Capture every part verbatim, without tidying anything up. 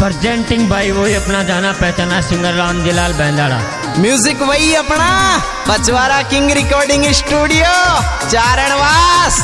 Presenting भाई वही अपना जाना पहचाना सिंगर रामजीलाल बैंदाड़ा। म्यूजिक वही अपना Pachwara king recording studio Charanwas.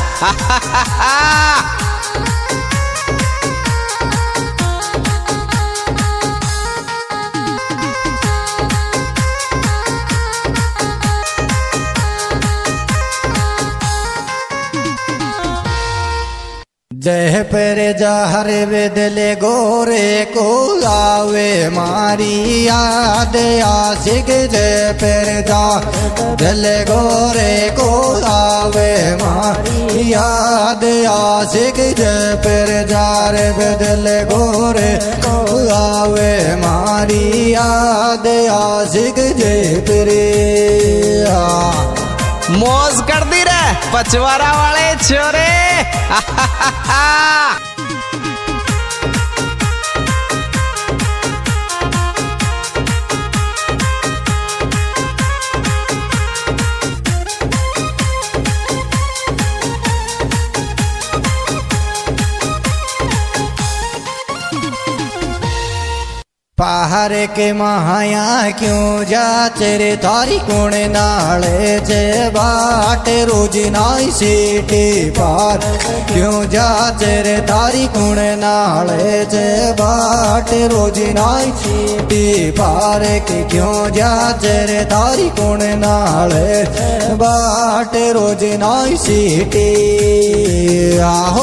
जय पर जहर बदले गोरे को आवे मारी याद आशिक। जय पर जहर गोरे को आवे मारी याद आशिक। जय पर जहर बदले गोरे को आवे मारी याद आशिक। जय पर मौज कर दी रे पचवारा वाले छोरे। पहाड़ के महाया क्यों जाचे रे तारी कुण नाले जे बाट रोज नाई सीटी पार। क्यों जाचे रे तारी कुण नाले जे बाट रोज नाई सीटी पार। के क्यों जाचे रे तारी कुण नाले बाट रोज नाई सीटी। आहो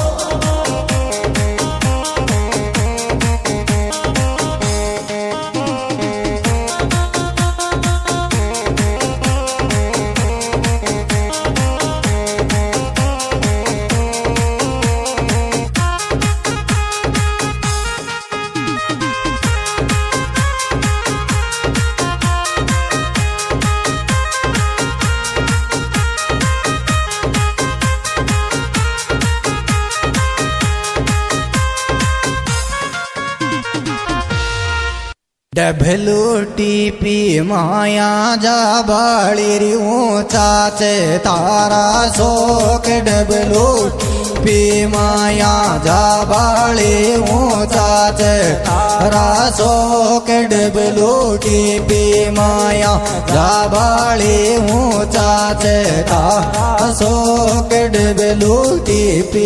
डभलू टीपी माया जा बाड़ी री ऊंचा चे तारा शोक। डबलू टीपी माया जा बाड़ी ऊंचा चे तारा शोक। डबलू टीपी माया जा बाड़ी ऊंचा चे तारा शोक। डबलू टीपी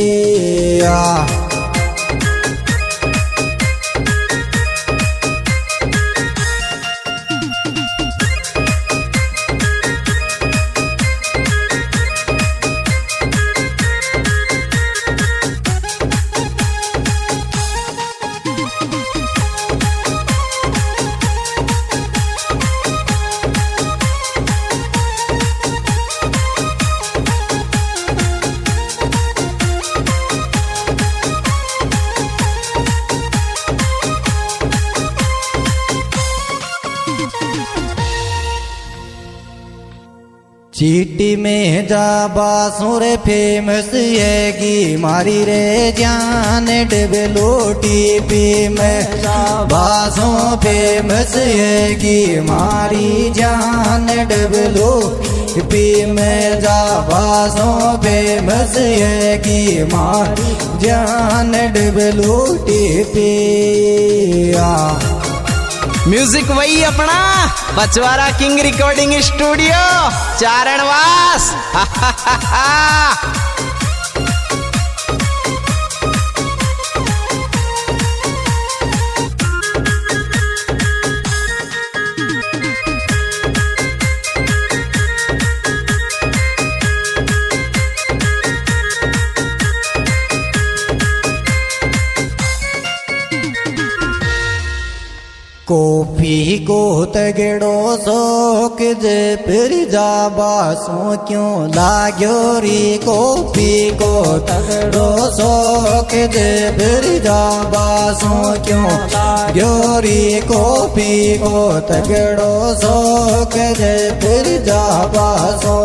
चीटी में जा बासुर फेमस हैगी मारी रे जान। डबलू टीपी में जा बासों फेमस हैगी मारी जान। डबलू टीपी में जा बासों फेमस हैगी मारी जान। डबलू टीपी म्यूजिक वही अपना Pachwara king recording studio Charanwas. Coffee को तगड़ो शोक जे फिर जा बासों क्यों लाग्यो री। कॉफी को तगड़ो शोक जे फिर जा बासों क्यों लाग्यो री। कॉफी को तगड़ो शोक जे फिर जा बासों।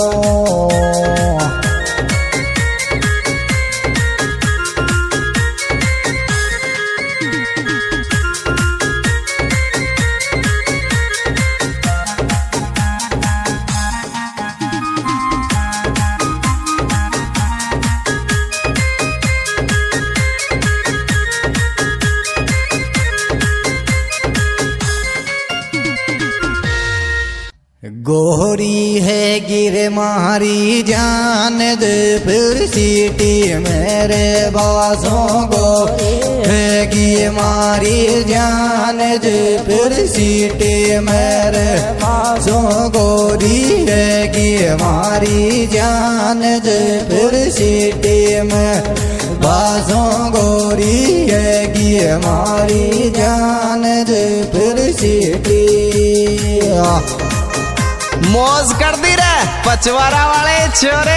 गोरी है गिर मारी जान दे फिर सीटी मेरे बासों को है गिर मारी जान दे फिर सीटी मेरे बासों गोरी है गिर मारी जान दे फिर सीटी में बासों गोरी है गिर मारी जान दे फिर सीटी। मौज कर दी रे पचवारा वाले छोरे।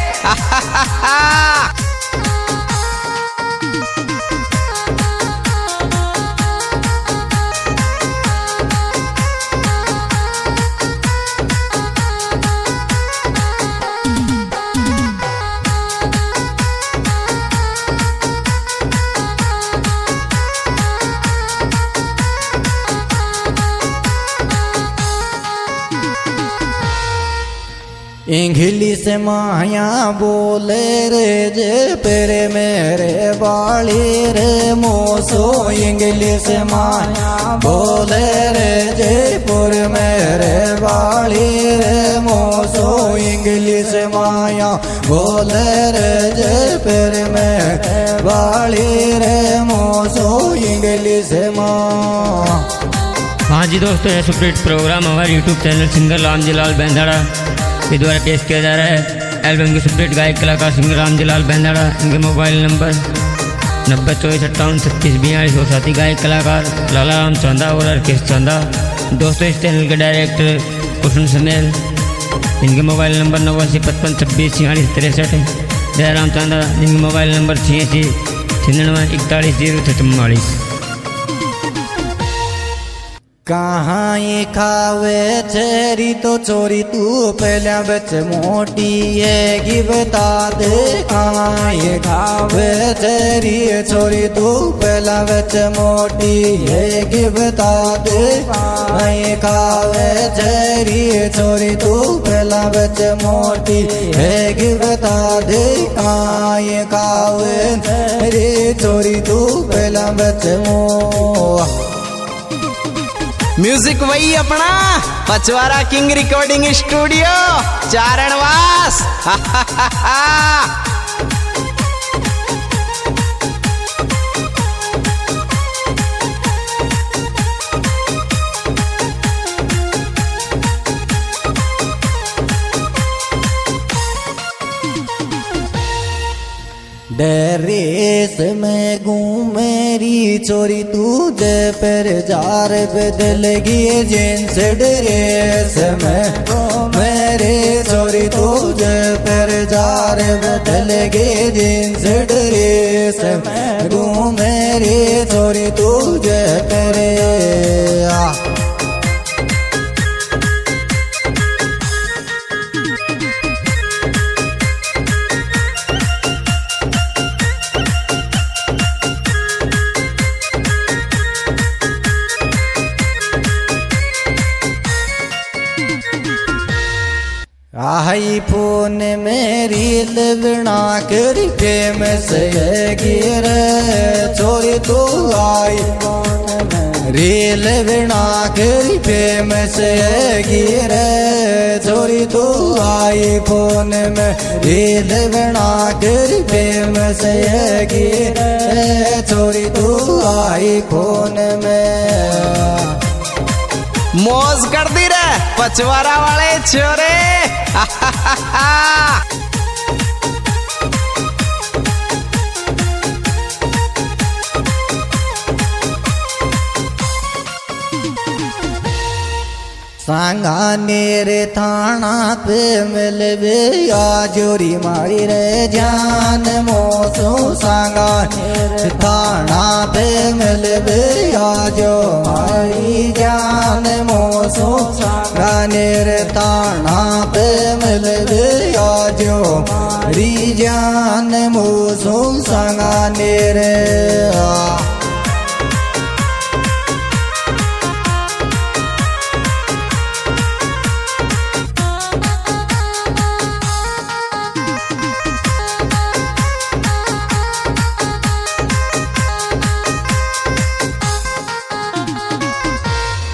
इंग्लिश माया बोले रे जे पेरे मेरे बाली रे मोसो इंग्लिश माया बोले रे जे पुर मेरे बाली रे मोसो इंग्लिश माया बोले रे जे पेरे मेरे बाली रे मोसो इंग्लिश माया। हाँ जी दोस्तों, यह सुपरहिट प्रोग्राम हमारे YouTube channel singer Ramjilal Bendara के द्वारा पेश किया जा रहा है। एल्बम के सुपरहिट गायक कलाकार सिंगर रामजीलाल बेंदाड़ा, इनके मोबाइल नंबर नब्बे चौबीस अट्ठावन छत्तीस बयालीस और साथी गायक कलाकार लाला राम चौंदा और अर्केश चौंदा। दोस्तों, इस चैनल के डायरेक्टर कुशन समेल, इनके मोबाइल नंबर नवासी पचपन छब्बीस छियालीस तिरसठ। जयराम चौंदा, जिनके मोबाइल नंबर छियासी छियानवे इकतालीस जीरो चौवालीस। कहाँ ये खावे चेरी तो चोरी तू पहला बच मोटी है कि बता दे। कहाँ ये खावे चेरी चोरी तू पहला बच मोटी है कि बता दे। कहाँ ये खावे चेरी चोरी तू पहला बच मोटी है कि बता दे। कहाँ ये खावे चेरी चोरी तू पहला बच मो। म्यूजिक वही अपना Pachwara king recording studio Charanwas. डेरेस में घूम मेरी चोरी तुझे पर जार बदलगी जींस ड्रेस में मेरे चोरी तुझे पर जार बदलगी जींस ड्रेस में घूम मेरी चोरी तुझे पर। आई फोन में रील बना कर फेमस है गिर चोरी तो आई फोन में रील बना कर फेमस है गिर चोरी तो आई फोन में रील बना कर फेमस है गिर चोरी तो आई फोन में। मौज कर दी रे पचवारा वाले छोरे। सांगानेर थाना पे मिलबे आजोरी मारी रे जान मोसो। सांगानेर थाना पे मिलबे आजो मारी जान मोसो। सांगानेर थाना पे मिलबे आजो मारी जान मोसो। सांगानेर